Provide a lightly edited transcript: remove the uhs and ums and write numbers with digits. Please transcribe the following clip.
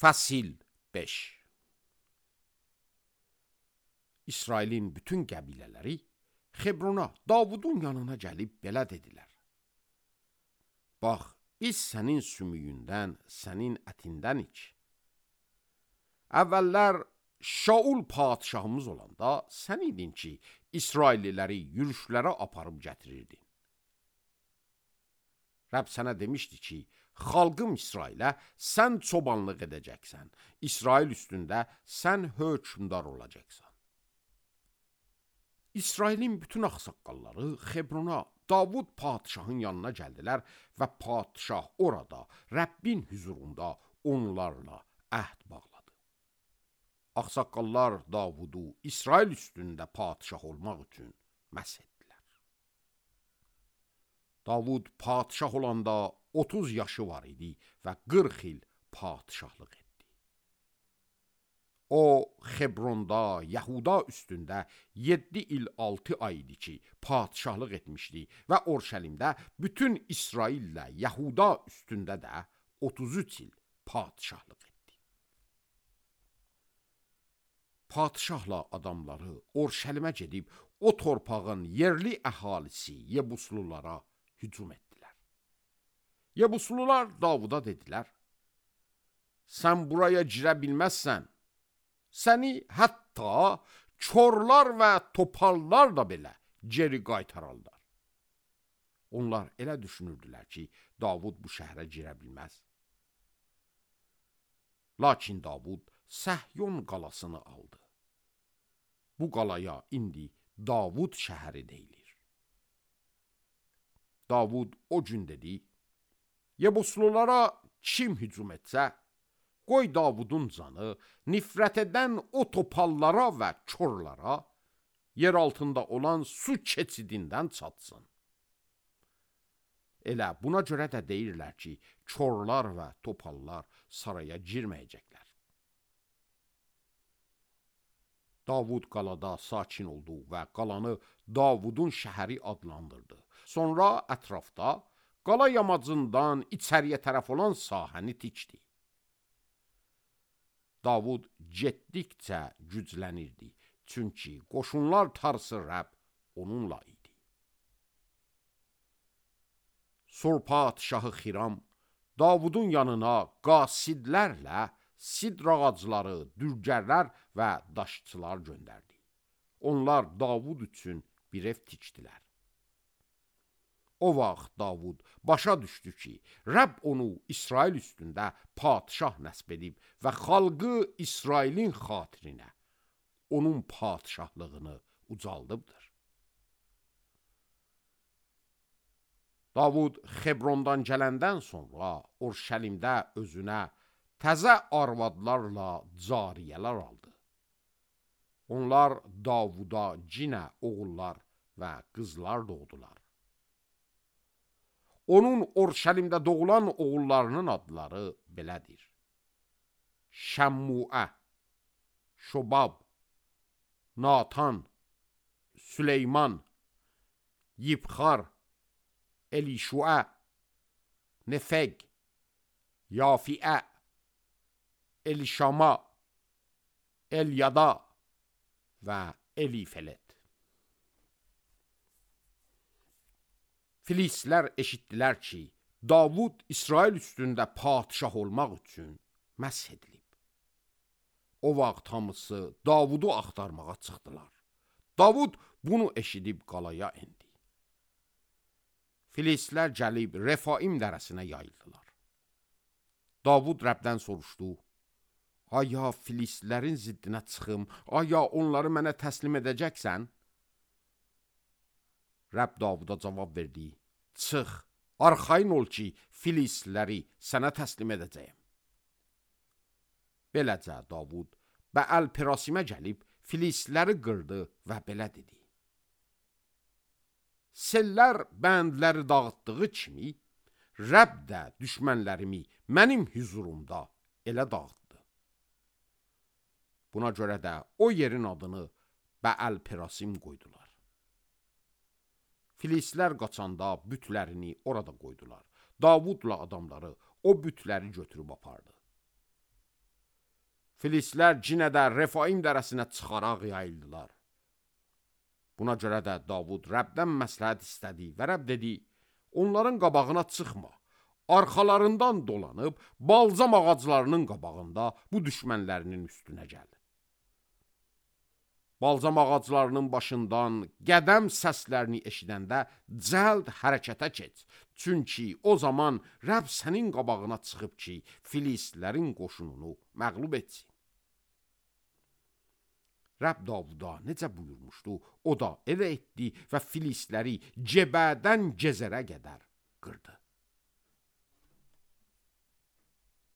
Fəsil 5. İsrailin bütün qəbilələri Xebrona, Davudun yanına gəlib belə dedilər. Bax, biz sənin sümüyündən, sənin ətindən iç. Əvvəllər Şaul padişahımız olanda sən idin ki, İsrailliləri yürüşlərə aparıb gətirirdin. Rəbb sənə demişdi ki, xalqım İsrailə sən çobanlıq edəcəksən, İsrail üstündə sən hökmdar olacaqsan. İsrailin bütün ağsaqqalları Xebrona, Davud padişahın yanına gəldilər və padişah orada, Rəbbin hüzurunda onlarla əhd bağladı. Ağsaqqallar Davudu İsrail üstündə padişah olmaq üçün məsh etdilər. Davud padişah olanda 30 yaşı var idi və 40 il padişahlıq etdi. O, Xebronda, Yahuda üstündə 7 il 6 ay idi ki, padişahlıq etmişdi və Orşəlimdə bütün İsraillə Yahuda üstündə də 33 il padişahlıq etdi. Padişahla adamları Orşəlimə gedib, o torpağın yerli əhalisi Yebuslulara hücum etdilər. Yebuslular Davuda dedilər, sən buraya girə bilməzsən, səni hətta çorlar və topallar da belə geri qaytararlar. Onlar elə düşünürdülər ki, Davud bu şəhərə girə bilməz. Lakin Davud Səhyon qalasını aldı. Bu qalaya indi Davud şəhəri deyilir. Davud o gün dedi, Yebuslulara kim hücum etsə, qoy Davudun canı nifrət edən o topallara və çorlara yer altında olan su keçidindən çatsın. Elə buna görə də deyirlər ki, çorlar və topallar saraya girməyəcəklər. Davud qalada sakin oldu və qalanı Davudun şəhəri adlandırdı. Sonra ətrafda qala yamacından içəriyə tərəf olan sahəni tikdi. Davud getdikcə güclənirdi, çünki qoşunlar tarsı Rəbb onunla idi. Sur padişahı Xiram Davudun yanına qasidlərlə sidr ağacları, dürgərlər və daşçılar göndərdi. Onlar Davud üçün bir ev tikdilər. O vaxt Davud başa düşdü ki, Rəbb onu İsrail üstündə padişah nəsb edib və xalqı İsrailin xatirinə onun padişahlığını ucaldıbdır. Davud Xebrondan gələndən sonra Orşəlimdə özünə təzə arvadlarla cariyələr aldı. Onlar Davuda cinə oğullar və qızlar doğdular. Onun Orşəlimdə doğulan oğullarının adları belədir. Şəmmuə, Şobab, Natan, Süleyman, Yibxar, Elişuə, Nefeg, Yafiə, Elişama, Elyada və Elifelet. Filistlər eşitdilər ki, Davud İsrail üstündə padişah olmaq üçün məsh edilib. O vaxt hamısı Davudu axtarmağa çıxdılar. Davud bunu eşidib qalaya endi. Filistlər gəlib Refaim dərəsinə yayıldılar. Davud Rəbdən soruşdu, aya Filistlərin ziddinə çıxım, aya onları mənə təslim edəcəksən? Rəbb Davuda cavab verdi, çıx, arxayın ol ki, Filistləri sənə təslim edəcəyəm. Beləcə Davud Bəəl-Perasimə gəlib Filistləri qırdı və belə dedi. Sellər bəndləri dağıtdığı kimi, Rəbb də düşmənlərimi mənim hüzurumda elə dağıtdı. Buna görə də o yerin adını Bəəl-Perasim qoydular. Filistlər qaçanda bütlərini orada qoydular. Davudla adamları o bütləri götürüb apardı. Filistlər cinə də Refaim dərəsinə çıxaraq yayıldılar. Buna görə də Davud Rəbdən məsləhət istədi və Rəbb dedi, onların qabağına çıxma, arxalarından dolanıb balzam ağaclarının qabağında bu düşmənlərinin üstünə gəl. Balzam ağaclarının başından qədəm səslərini eşidəndə cəld hərəkətə keç. Çünki o zaman Rəbb sənin qabağına çıxıb ki, Filistlərin qoşununu məğlub etsin. Rəbb Davuda necə buyurmuşdu, o da elə etdi və Filistləri Cebədən Gezərə qədər qırdı.